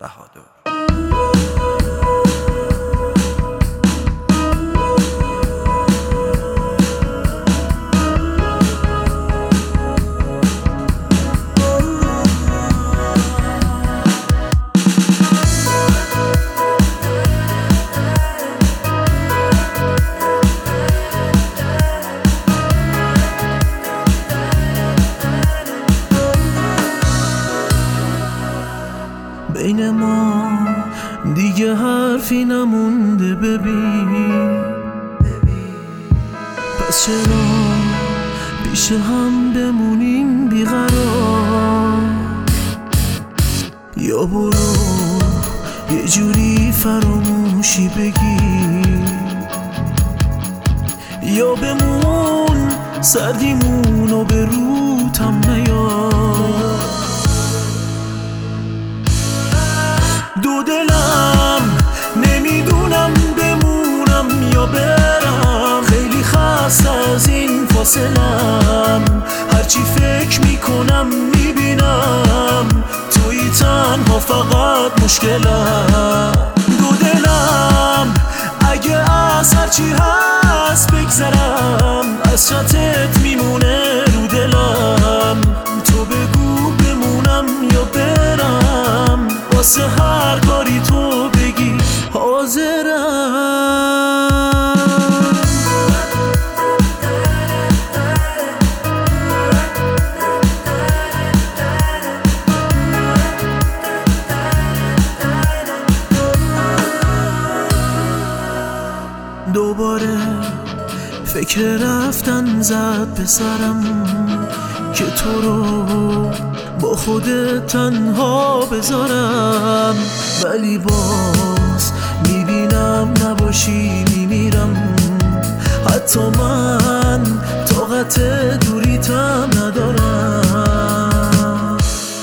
بهادر. بین ما دیگه حرفی نمونده ببین، پس چرا پیش هم بمونیم بیقرار؟ یا برو یه جوری فراموشی بگیر، یا بمون سردیمونو به روتم نیار. دو دلم نمیدونم بمونم یا برم، خیلی خسته از این فاصلم، هرچی فکر میکنم میبینم توی تنها فقط مشکلم. دو دلم اگه از هرچی هست بگذرم، از چتت میمونه رو دلم، تو بگو بمونم یا برم، واسه هر کاری تو بگی حاضرم. دوباره فکر رفتن زد به سرم که تو رو با خودت تنها بذارم، ولی باز میبینم نباشی میمیرم، حتی من طاقت دوریتم ندارم.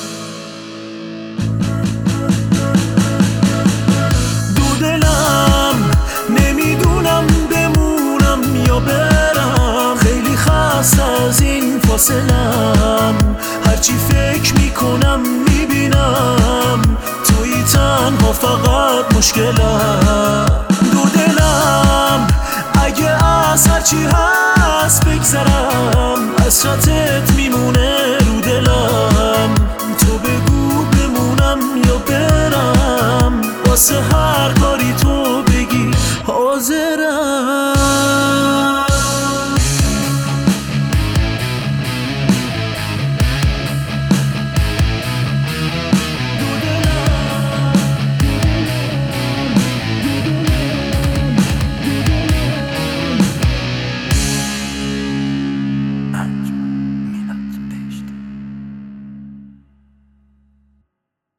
دو دلم نمیدونم بمونم یا برم، خیلی خسته از این فاصلم، هرچی فکر میکنم میبینم توی تنها فقط مشکلم. دو دلم اگه از هرچی هست بگذرم، از چتت میمونه رو دلم، تو بگو بمونم یا برم، واسه